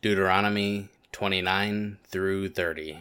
Deuteronomy 29 through 30.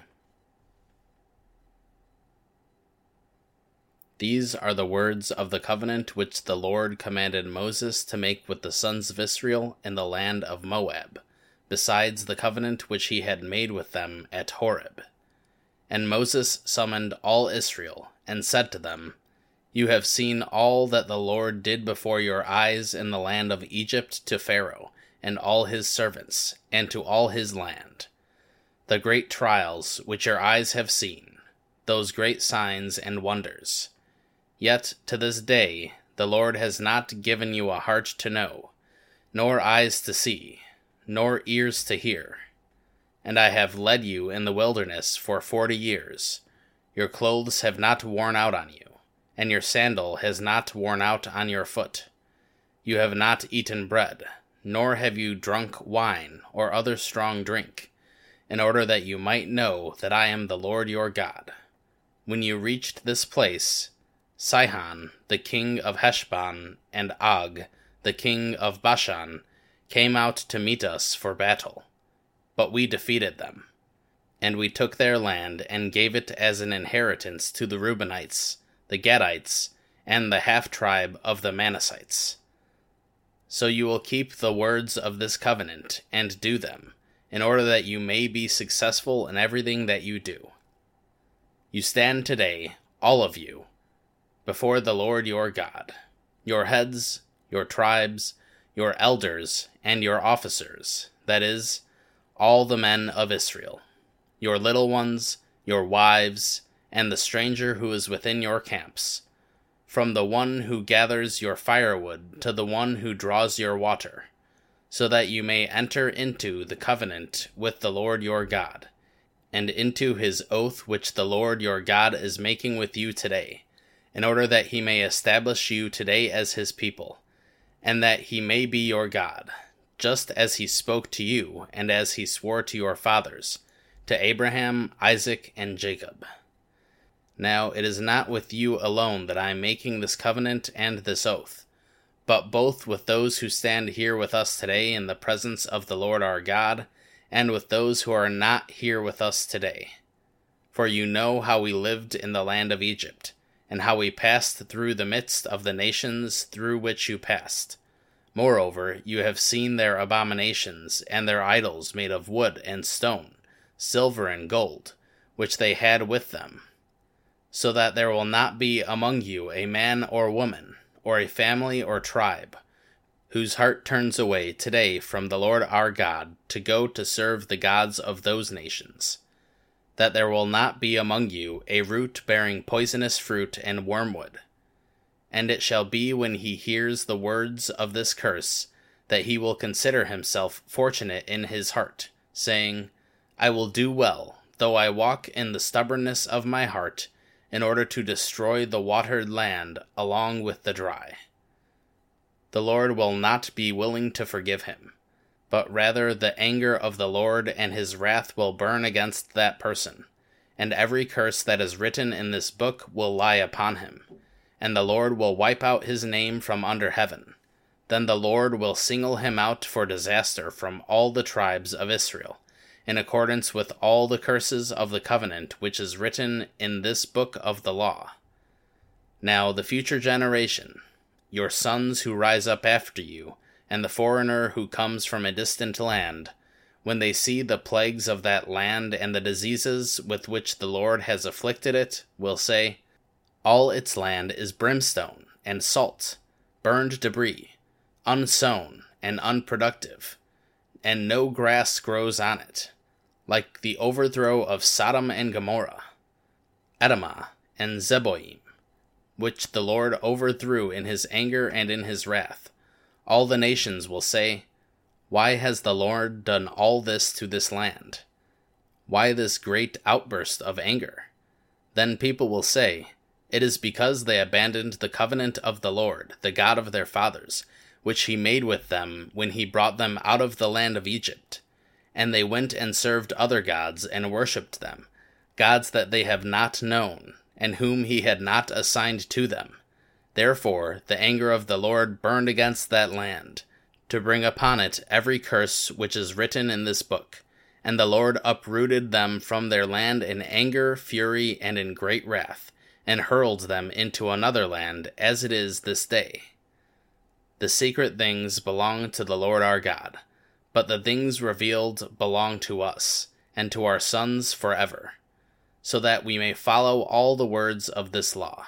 These are the words of the covenant which the Lord commanded Moses to make with the sons of Israel in the land of Moab, besides the covenant which he had made with them at Horeb. And Moses summoned all Israel, and said to them, You have seen all that the Lord did before your eyes in the land of Egypt to Pharaoh, and all his servants, and to all his land. The great trials which your eyes have seen, those great signs and wonders. Yet to this day the Lord has not given you a heart to know, nor eyes to see, nor ears to hear. And I have led you in the wilderness for 40 years. Your clothes have not worn out on you, and your sandal has not worn out on your foot. You have not eaten bread, nor have you drunk wine or other strong drink, in order that you might know that I am the Lord your God. When you reached this place, Sihon, the king of Heshbon, and Og, the king of Bashan, came out to meet us for battle. But we defeated them. And we took their land and gave it as an inheritance to the Reubenites, the Gadites, and the half-tribe of the Manassites. So you will keep the words of this covenant and do them, in order that you may be successful in everything that you do. You stand today, all of you, before the Lord your God, your heads, your tribes, your elders, and your officers, that is, all the men of Israel, your little ones, your wives, and the stranger who is within your camps, from the one who gathers your firewood to the one who draws your water, so that you may enter into the covenant with the Lord your God, and into his oath which the Lord your God is making with you today, in order that he may establish you today as his people, and that he may be your God, just as he spoke to you and as he swore to your fathers, to Abraham, Isaac, and Jacob. Now it is not with you alone that I am making this covenant and this oath, but both with those who stand here with us today in the presence of the Lord our God, and with those who are not here with us today. For you know how we lived in the land of Egypt, and how we passed through the midst of the nations through which you passed. Moreover, you have seen their abominations, and their idols made of wood and stone, silver and gold, which they had with them. So that there will not be among you a man or woman, or a family or tribe, whose heart turns away today from the Lord our God to go to serve the gods of those nations. That there will not be among you a root bearing poisonous fruit and wormwood. And it shall be when he hears the words of this curse, that he will consider himself fortunate in his heart, saying, I will do well, though I walk in the stubbornness of my heart, in order to destroy the watered land along with the dry. The Lord will not be willing to forgive him, but rather the anger of the Lord and his wrath will burn against that person, and every curse that is written in this book will lie upon him, and the Lord will wipe out his name from under heaven. Then the Lord will single him out for disaster from all the tribes of Israel, in accordance with all the curses of the covenant which is written in this book of the law. Now the future generation, your sons who rise up after you, and the foreigner who comes from a distant land, when they see the plagues of that land and the diseases with which the Lord has afflicted it, will say, All its land is brimstone and salt, burned debris, unsown and unproductive, and no grass grows on it, like the overthrow of Sodom and Gomorrah, Admah and Zeboim, which the Lord overthrew in his anger and in his wrath. All the nations will say, Why has the Lord done all this to this land? Why this great outburst of anger? Then people will say, It is because they abandoned the covenant of the Lord, the God of their fathers, which he made with them when he brought them out of the land of Egypt. And they went and served other gods and worshipped them, gods that they have not known, and whom he had not assigned to them. Therefore the anger of the Lord burned against that land, to bring upon it every curse which is written in this book. And the Lord uprooted them from their land in anger, fury, and in great wrath, and hurled them into another land, as it is this day. The secret things belong to the Lord our God, but the things revealed belong to us, and to our sons forever, so that we may follow all the words of this law.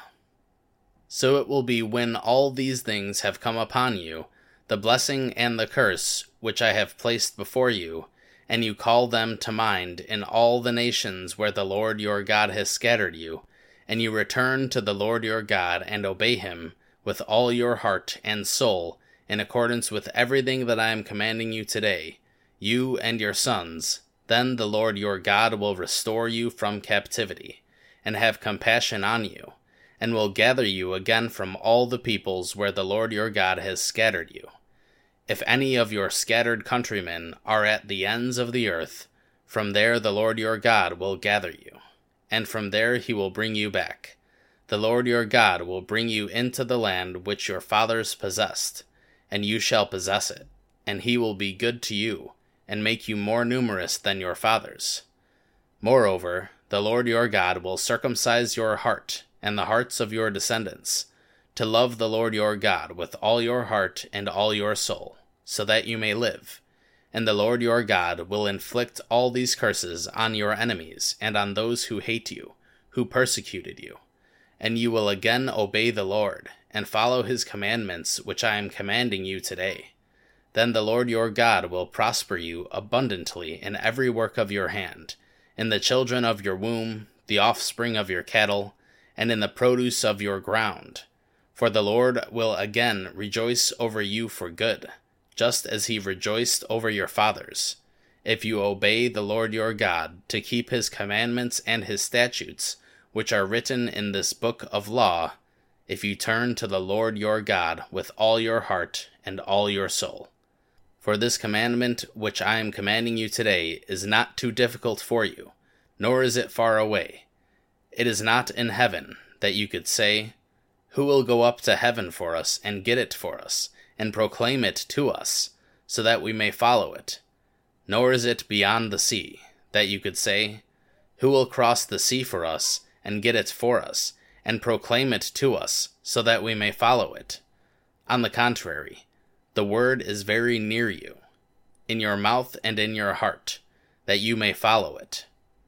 So it will be when all these things have come upon you, the blessing and the curse which I have placed before you, and you call them to mind in all the nations where the Lord your God has scattered you, and you return to the Lord your God and obey him with all your heart and soul, in accordance with everything that I am commanding you today, you and your sons, then the Lord your God will restore you from captivity, and have compassion on you, and will gather you again from all the peoples where the Lord your God has scattered you. If any of your scattered countrymen are at the ends of the earth, from there the Lord your God will gather you, and from there he will bring you back. The Lord your God will bring you into the land which your fathers possessed, and you shall possess it, and he will be good to you, and make you more numerous than your fathers. Moreover, the Lord your God will circumcise your heart and the hearts of your descendants, to love the Lord your God with all your heart and all your soul, so that you may live. And the Lord your God will inflict all these curses on your enemies and on those who hate you, who persecuted you. And you will again obey the Lord, and follow his commandments which I am commanding you today. Then the Lord your God will prosper you abundantly in every work of your hand, in the children of your womb, the offspring of your cattle, and in the produce of your ground. For the Lord will again rejoice over you for good, just as he rejoiced over your fathers, if you obey the Lord your God to keep his commandments and his statutes, which are written in this book of law, if you turn to the Lord your God with all your heart and all your soul. For this commandment which I am commanding you today is not too difficult for you, nor is it far away. It is not in heaven, that you could say, who will go up to heaven for us and get it for us, and proclaim it to us, so that we may follow it? Nor is it beyond the sea, that you could say, who will cross the sea for us, and get it for us, and proclaim it to us, so that we may follow it? On the contrary, the word is very near you, in your mouth and in your heart, that you may follow it.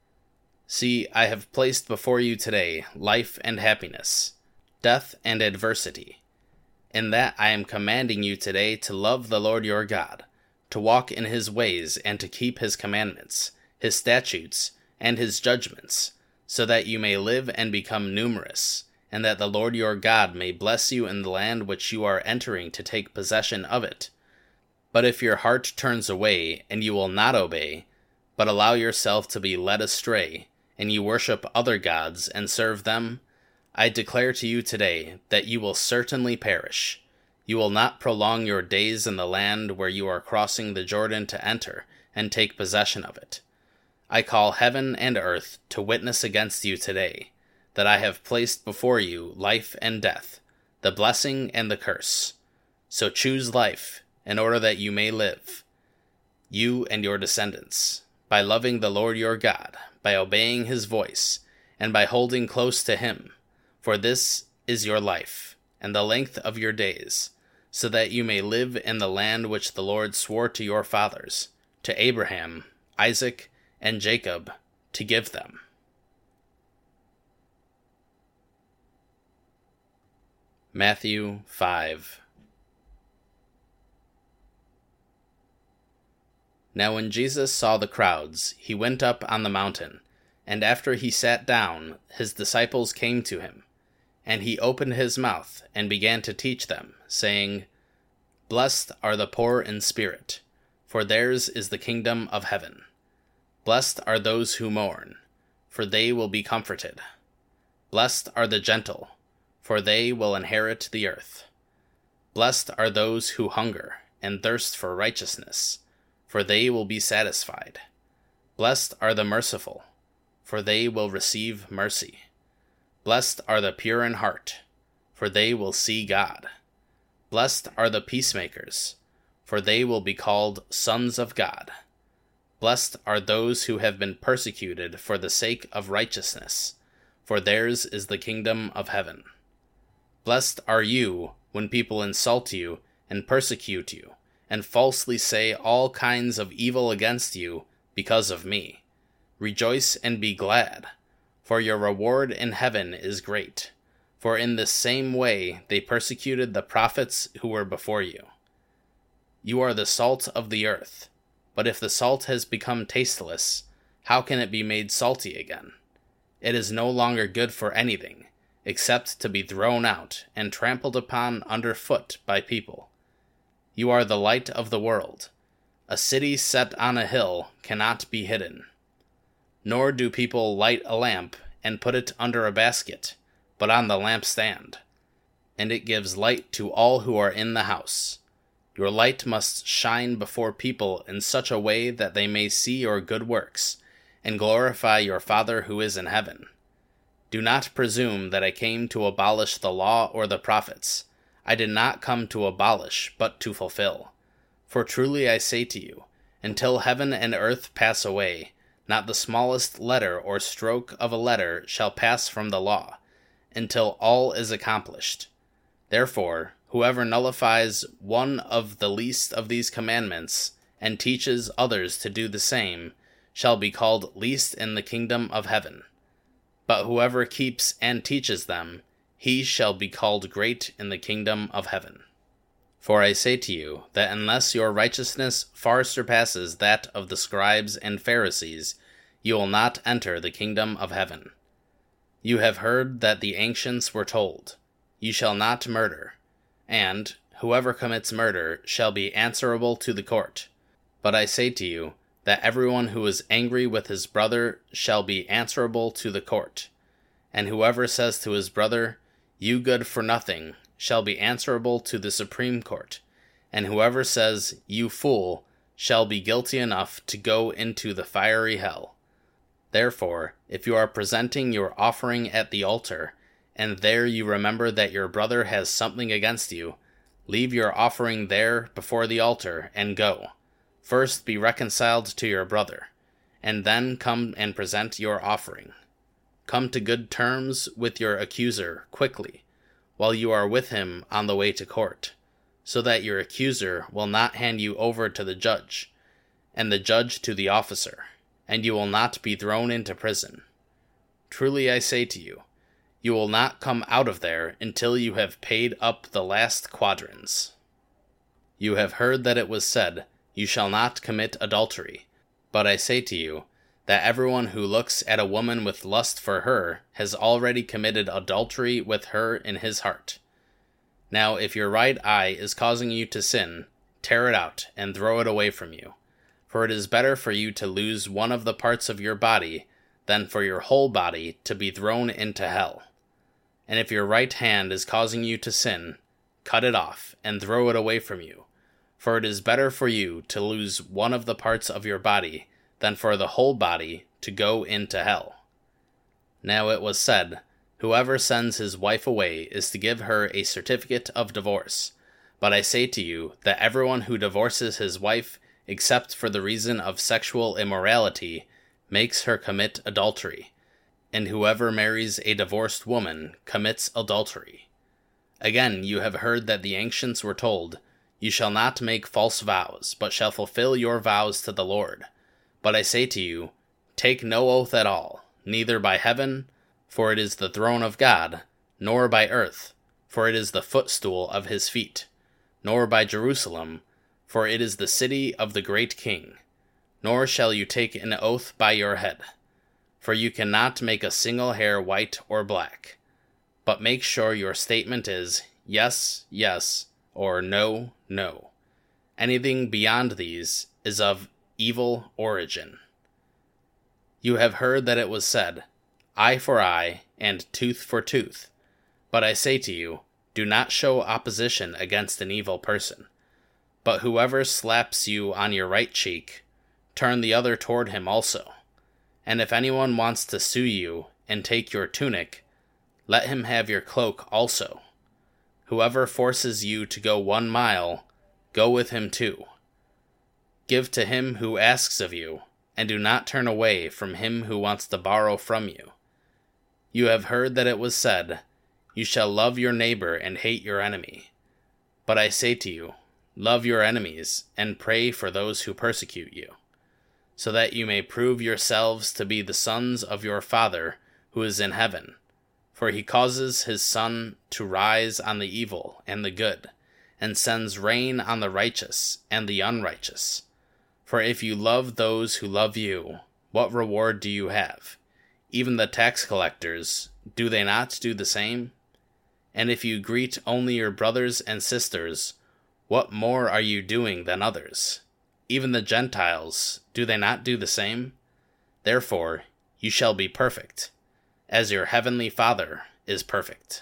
See, I have placed before you today life and happiness, death and adversity. In that I am commanding you today to love the Lord your God, to walk in his ways and to keep his commandments, his statutes, and his judgments, so that you may live and become numerous, and that the Lord your God may bless you in the land which you are entering to take possession of it. But if your heart turns away, and you will not obey, but allow yourself to be led astray, and you worship other gods and serve them, I declare to you today that you will certainly perish. You will not prolong your days in the land where you are crossing the Jordan to enter and take possession of it. I call heaven and earth to witness against you today, that I have placed before you life and death, the blessing and the curse. So choose life, in order that you may live, you and your descendants, by loving the Lord your God, by obeying his voice, and by holding close to him. For this is your life, and the length of your days, so that you may live in the land which the Lord swore to your fathers, to Abraham, Isaac, and Jacob, to give them. Matthew 5. Now when Jesus saw the crowds, he went up on the mountain, and after he sat down, his disciples came to him. And he opened his mouth, and began to teach them, saying, Blessed are the poor in spirit, for theirs is the kingdom of heaven. Blessed are those who mourn, for they will be comforted. Blessed are the gentle, for they will inherit the earth. Blessed are those who hunger and thirst for righteousness, for they will be satisfied. Blessed are the merciful, for they will receive mercy. Blessed are the pure in heart, for they will see God. Blessed are the peacemakers, for they will be called sons of God. Blessed are those who have been persecuted for the sake of righteousness, for theirs is the kingdom of heaven. Blessed are you when people insult you and persecute you, and falsely say all kinds of evil against you because of me. Rejoice and be glad, for your reward in heaven is great. For in the same way they persecuted the prophets who were before you. You are the salt of the earth, but if the salt has become tasteless, how can it be made salty again? It is no longer good for anything, except to be thrown out and trampled upon underfoot by people. You are the light of the world. A city set on a hill cannot be hidden. Nor do people light a lamp and put it under a basket, but on the lampstand, and it gives light to all who are in the house. Your light must shine before people in such a way that they may see your good works, and glorify your Father who is in heaven. Do not presume that I came to abolish the law or the prophets. I did not come to abolish, but to fulfill. For truly I say to you, until heaven and earth pass away, not the smallest letter or stroke of a letter shall pass from the law, until all is accomplished. Therefore, whoever nullifies one of the least of these commandments, and teaches others to do the same, shall be called least in the kingdom of heaven. But whoever keeps and teaches them, he shall be called great in the kingdom of heaven. For I say to you, that unless your righteousness far surpasses that of the scribes and Pharisees, you will not enter the kingdom of heaven. You have heard that the ancients were told, You shall not murder, and whoever commits murder shall be answerable to the court. But I say to you, that everyone who is angry with his brother shall be answerable to the court. And whoever says to his brother, You good for nothing, shall be answerable to the Supreme Court. And whoever says, You fool, shall be guilty enough to go into the fiery hell. Therefore, if you are presenting your offering at the altar, and there you remember that your brother has something against you, leave your offering there before the altar, and go. First be reconciled to your brother, and then come and present your offering. Come to good terms with your accuser quickly, while you are with him on the way to court, so that your accuser will not hand you over to the judge, and the judge to the officer, and you will not be thrown into prison. Truly I say to you, you will not come out of there until you have paid up the last quadrans. You have heard that it was said, You shall not commit adultery. But I say to you, that everyone who looks at a woman with lust for her has already committed adultery with her in his heart. Now if your right eye is causing you to sin, tear it out and throw it away from you. For it is better for you to lose one of the parts of your body than for your whole body to be thrown into hell. And if your right hand is causing you to sin, cut it off and throw it away from you. For it is better for you to lose one of the parts of your body than for the whole body to go into hell. Now it was said, Whoever sends his wife away is to give her a certificate of divorce. But I say to you that everyone who divorces his wife, except for the reason of sexual immorality, makes her commit adultery, and whoever marries a divorced woman commits adultery. Again, you have heard that the ancients were told, You shall not make false vows, but shall fulfill your vows to the Lord. But I say to you, take no oath at all, neither by heaven, for it is the throne of God, nor by earth, for it is the footstool of his feet, nor by Jerusalem, for it is the city of the great King. Nor shall you take an oath by your head, for you cannot make a single hair white or black. But make sure your statement is, Yes, yes, or No, no. Anything beyond these is of evil origin. You have heard that it was said, Eye for eye, and tooth for tooth. But I say to you, do not show opposition against an evil person. But whoever slaps you on your right cheek, turn the other toward him also. And if anyone wants to sue you and take your tunic, let him have your cloak also. Whoever forces you to go 1 mile, go with him too. Give to him who asks of you, and do not turn away from him who wants to borrow from you. You have heard that it was said, You shall love your neighbor and hate your enemy. But I say to you, love your enemies, and pray for those who persecute you, so that you may prove yourselves to be the sons of your Father who is in heaven. For he causes his sun to rise on the evil and the good, and sends rain on the righteous and the unrighteous. For if you love those who love you, what reward do you have? Even the tax collectors, do they not do the same? And if you greet only your brothers and sisters, what more are you doing than others? Even the Gentiles, do they not do the same? Therefore, you shall be perfect, as your heavenly Father is perfect.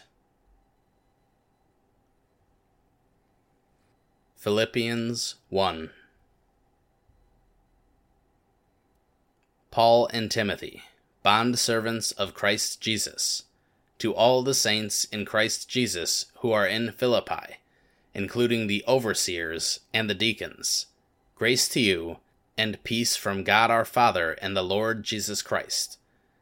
Philippians 1. Paul and Timothy, bondservants of Christ Jesus, to all the saints in Christ Jesus who are in Philippi, including the overseers and the deacons, grace to you, and peace from God our Father and the Lord Jesus Christ.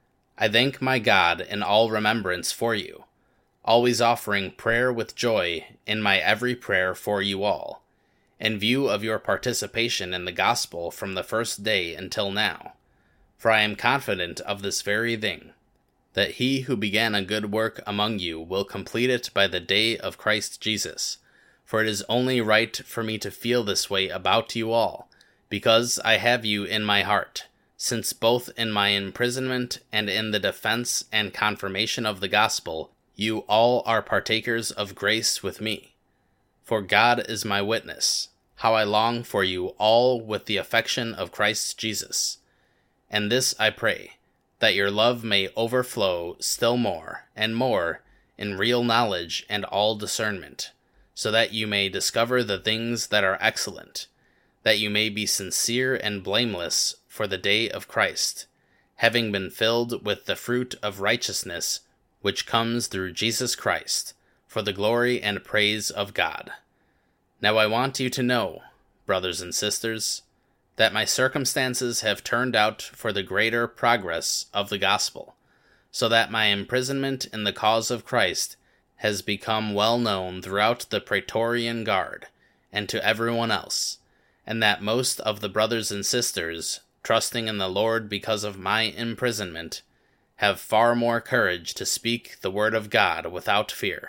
I thank my God in all remembrance for you, always offering prayer with joy in my every prayer for you all, in view of your participation in the gospel from the first day until now. For I am confident of this very thing, that he who began a good work among you will complete it by the day of Christ Jesus. For it is only right for me to feel this way about you all, because I have you in my heart, since both in my imprisonment and in the defense and confirmation of the gospel, you all are partakers of grace with me. For God is my witness, how I long for you all with the affection of Christ Jesus. And this I pray, that your love may overflow still more and more in real knowledge and all discernment, so that you may discover the things that are excellent, that you may be sincere and blameless for the day of Christ, having been filled with the fruit of righteousness which comes through Jesus Christ, for the glory and praise of God. Now I want you to know, brothers and sisters, that my circumstances have turned out for the greater progress of the gospel, so that my imprisonment in the cause of Christ has become well known throughout the Praetorian Guard, and to everyone else, and that most of the brothers and sisters, trusting in the Lord because of my imprisonment, have far more courage to speak the word of God without fear.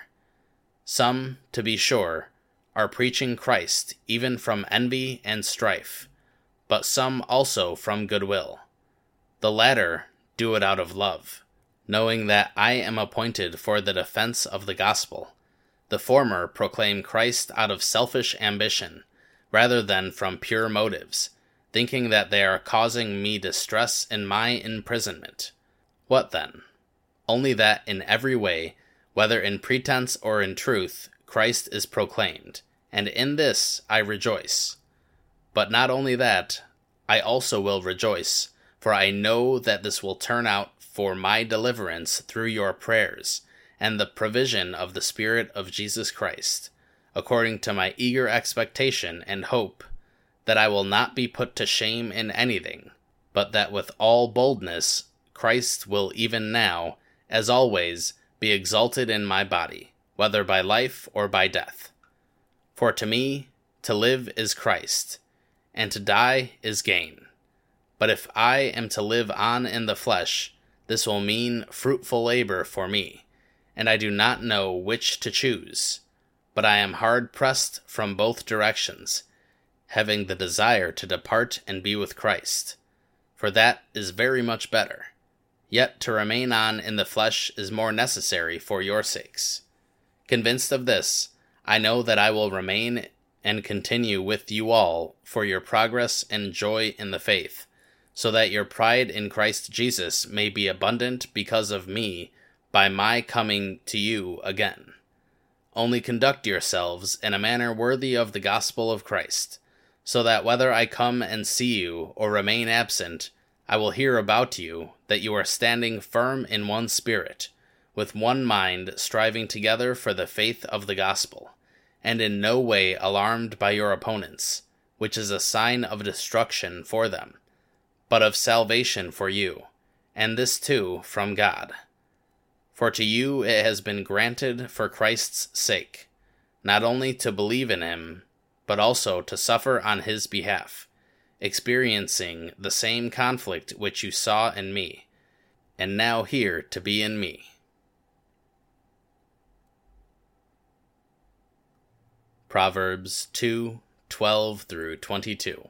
Some, to be sure, are preaching Christ even from envy and strife, but some also from goodwill. The latter do it out of love, knowing that I am appointed for the defense of the gospel. The former proclaim Christ out of selfish ambition, rather than from pure motives, thinking that they are causing me distress in my imprisonment. What then? Only that in every way, whether in pretense or in truth, Christ is proclaimed, and in this I rejoice. But not only that, I also will rejoice, for I know that this will turn out for my deliverance through your prayers, and the provision of the Spirit of Jesus Christ, according to my eager expectation and hope, that I will not be put to shame in anything, but that with all boldness Christ will even now, as always, be exalted in my body, whether by life or by death. For to me, to live is Christ, and to die is gain. But if I am to live on in the flesh, this will mean fruitful labor for me, and I do not know which to choose. But I am hard-pressed from both directions, having the desire to depart and be with Christ, for that is very much better. Yet to remain on in the flesh is more necessary for your sakes. Convinced of this, I know that I will remain and continue with you all for your progress and joy in the faith, so that your pride in Christ Jesus may be abundant because of me by my coming to you again. Only conduct yourselves in a manner worthy of the gospel of Christ, so that whether I come and see you or remain absent, I will hear about you that you are standing firm in one spirit, with one mind striving together for the faith of the gospel, and in no way alarmed by your opponents, which is a sign of destruction for them, but of salvation for you, and this too from God. For to you it has been granted for Christ's sake, not only to believe in him, but also to suffer on his behalf, experiencing the same conflict which you saw in me, and now hear to be in me. Proverbs 2:12-22.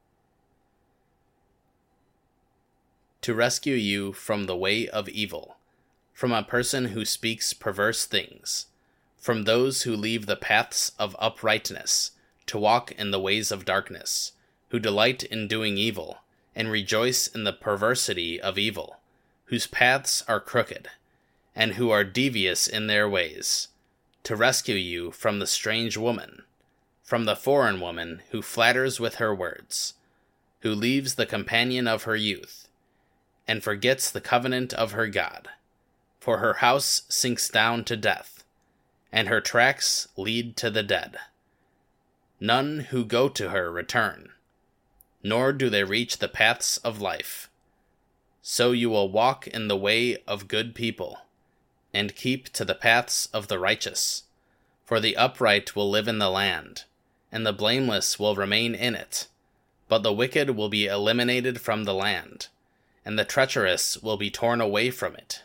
To rescue you from the way of evil, from a person who speaks perverse things, from those who leave the paths of uprightness, to walk in the ways of darkness, who delight in doing evil, and rejoice in the perversity of evil, whose paths are crooked, and who are devious in their ways, to rescue you from the strange woman, from the foreign woman who flatters with her words, who leaves the companion of her youth, and forgets the covenant of her God. For her house sinks down to death, and her tracks lead to the dead. None who go to her return, nor do they reach the paths of life. So you will walk in the way of good people, and keep to the paths of the righteous. For the upright will live in the land, and the blameless will remain in it. But the wicked will be eliminated from the land, and the treacherous will be torn away from it.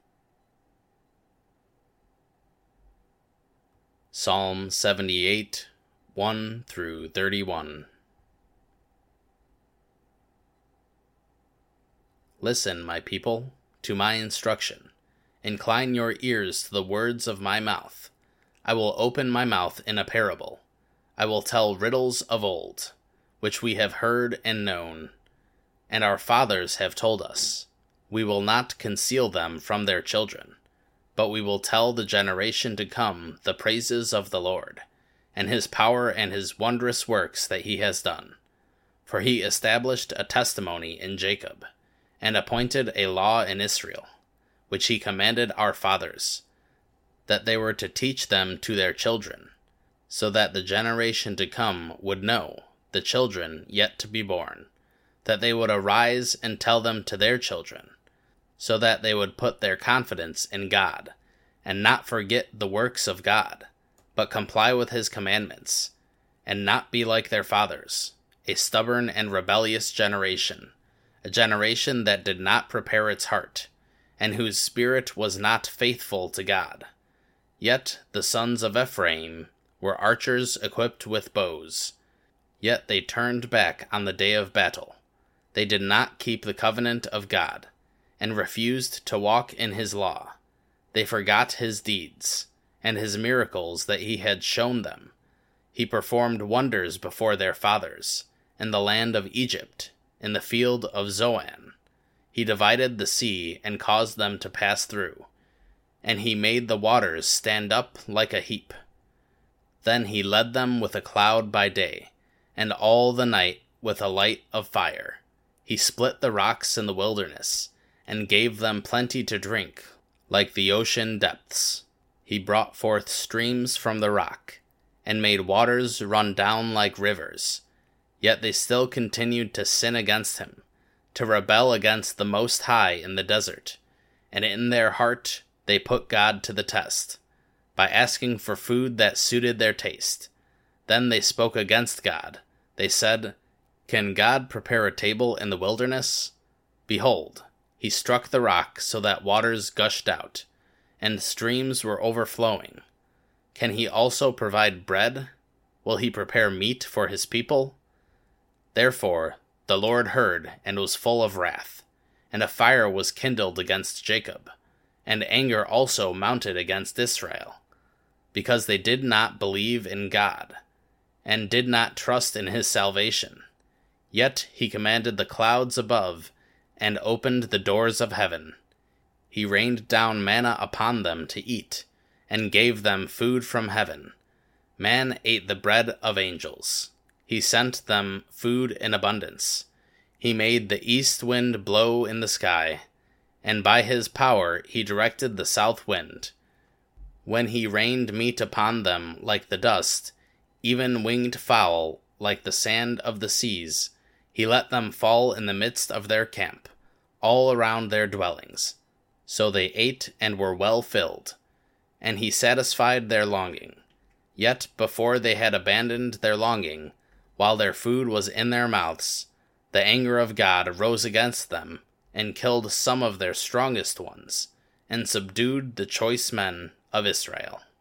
Psalm 78, 1-31. Listen, my people, to my instruction. Incline your ears to the words of my mouth. I will open my mouth in a parable. I will tell riddles of old, which we have heard and known, and our fathers have told us. We will not conceal them from their children, but we will tell the generation to come the praises of the Lord, and his power and his wondrous works that he has done. For he established a testimony in Jacob, and appointed a law in Israel, which he commanded our fathers, that they were to teach them to their children, so that the generation to come would know, the children yet to be born, that they would arise and tell them to their children, so that they would put their confidence in God, and not forget the works of God, but comply with his commandments, and not be like their fathers, a stubborn and rebellious generation, a generation that did not prepare its heart, and whose spirit was not faithful to God. Yet the sons of Ephraim were archers equipped with bows. Yet they turned back on the day of battle. They did not keep the covenant of God, and refused to walk in his law. They forgot his deeds, and his miracles that he had shown them. He performed wonders before their fathers, in the land of Egypt, in the field of Zoan. He divided the sea and caused them to pass through, and he made the waters stand up like a heap. Then he led them with a cloud by day, and all the night with a light of fire. He split the rocks in the wilderness, and gave them plenty to drink, like the ocean depths. He brought forth streams from the rock, and made waters run down like rivers. Yet they still continued to sin against him, to rebel against the Most High in the desert, and in their heart they put God to the test, by asking for food that suited their taste. Then they spoke against God. They said, "Can God prepare a table in the wilderness? Behold, he struck the rock so that waters gushed out, and streams were overflowing. Can he also provide bread? Will he prepare meat for his people?" Therefore the Lord heard and was full of wrath, and a fire was kindled against Jacob, and anger also mounted against Israel, because they did not believe in God, and did not trust in his salvation. Yet he commanded the clouds above, and opened the doors of heaven. He rained down manna upon them to eat, and gave them food from heaven. Man ate the bread of angels. He sent them food in abundance. He made the east wind blow in the sky, and by his power he directed the south wind. when he rained meat upon them like the dust, even winged fowl like the sand of the seas. He let them fall in the midst of their camp, all around their dwellings. So they ate and were well filled, and he satisfied their longing. Yet before they had abandoned their longing, while their food was in their mouths, the anger of God rose against them, and killed some of their strongest ones, and subdued the choice men of Israel.